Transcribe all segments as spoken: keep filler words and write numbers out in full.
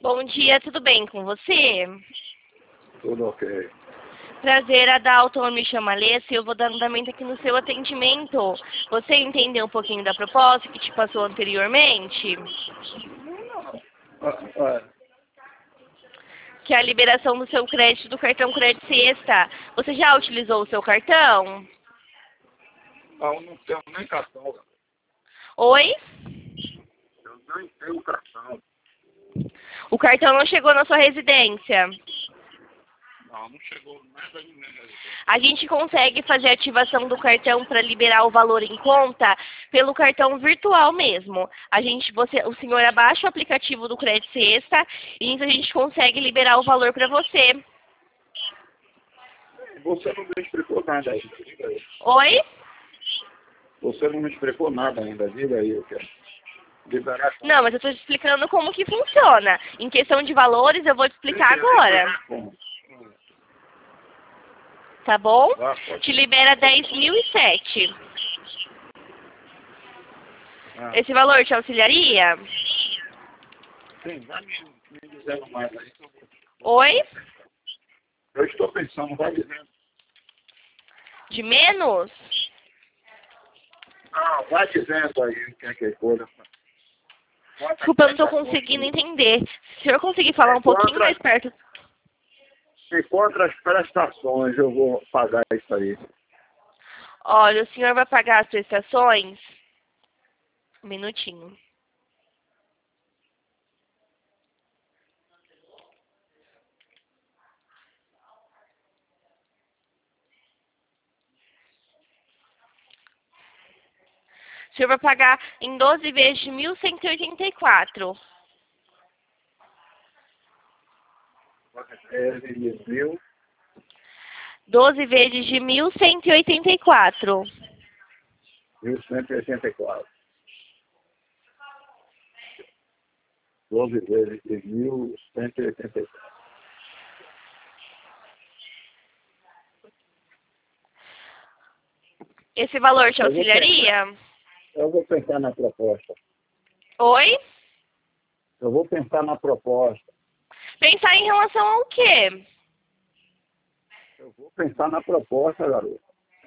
Bom dia, tudo bem com você? Tudo ok. Prazer, Adalto, eu me chamo Alessia e eu vou dar andamento aqui no seu atendimento. Você entendeu um pouquinho da proposta que te passou anteriormente? Ah, ah, Que é a liberação do seu crédito do cartão Crédito Sexta. Você já utilizou o seu cartão? ah, eu não tenho nem cartão, cara. Oi? Eu nem tenho cartão. O cartão não chegou na sua residência. Não, não chegou nada de nem. A gente consegue fazer a ativação do cartão para liberar o valor em conta pelo cartão virtual mesmo. A gente, você, o senhor abaixa o aplicativo do Crédito Sexta e então a gente consegue liberar o valor para você. Você não me explicou nada aí. Diga aí. Oi? Você não me explicou nada ainda. Diga aí, eu quero liberar. Não, mas eu estou te explicando como que funciona. Em questão de valores, eu vou te explicar agora. Como? Tá bom? Ah, pode. Te libera dez mil e sete. Ah, Esse valor te auxiliaria? sim, vai me, me dizendo mais aí. Oi? Eu estou pensando, vai dizendo. De menos? Ah, vai dizendo aí o que é que é coisa. Desculpa, eu não estou conseguindo entender. Se o senhor conseguir falar um pouquinho mais perto. E contra as prestações eu vou pagar isso aí. Olha, o senhor vai pagar as prestações? Um minutinho. O senhor vai pagar em doze vezes de mil cento e oitenta e quatro. É, mil, doze vezes de mil cento e oitenta e quatro. mil cento e oitenta e quatro. doze vezes de mil cento e oitenta e quatro. Esse valor te Eu vou auxiliaria? Eu vou pensar na proposta. Oi? Eu vou pensar na proposta. Pensar em relação ao quê? Eu vou pensar na proposta, garoto.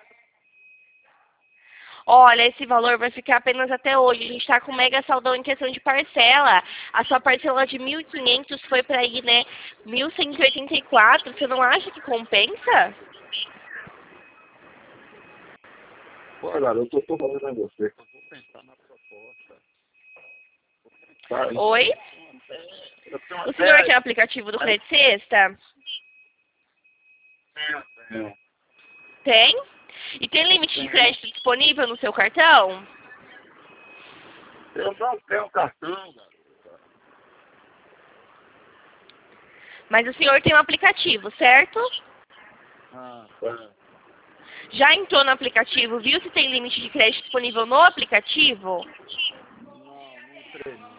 Olha, esse valor vai ficar apenas até hoje. A gente está com mega saldão em questão de parcela. A sua parcela de mil e quinhentos foi para aí, né? mil cento e oitenta e quatro. Você não acha que compensa? Pô, garoto, eu estou falando a você. Eu vou pensar na proposta. Vou pensar em... Oi? Eu tenho O até... senhor tem o aplicativo do Crédito Sexta? Tenho, tenho. Tem? E tem limite de crédito disponível no seu cartão? Eu não tenho cartão, garoto. Mas o senhor tem um aplicativo, certo? Ah, tá. Já entrou no aplicativo, viu se tem limite de crédito disponível no aplicativo? Não, não entrei não.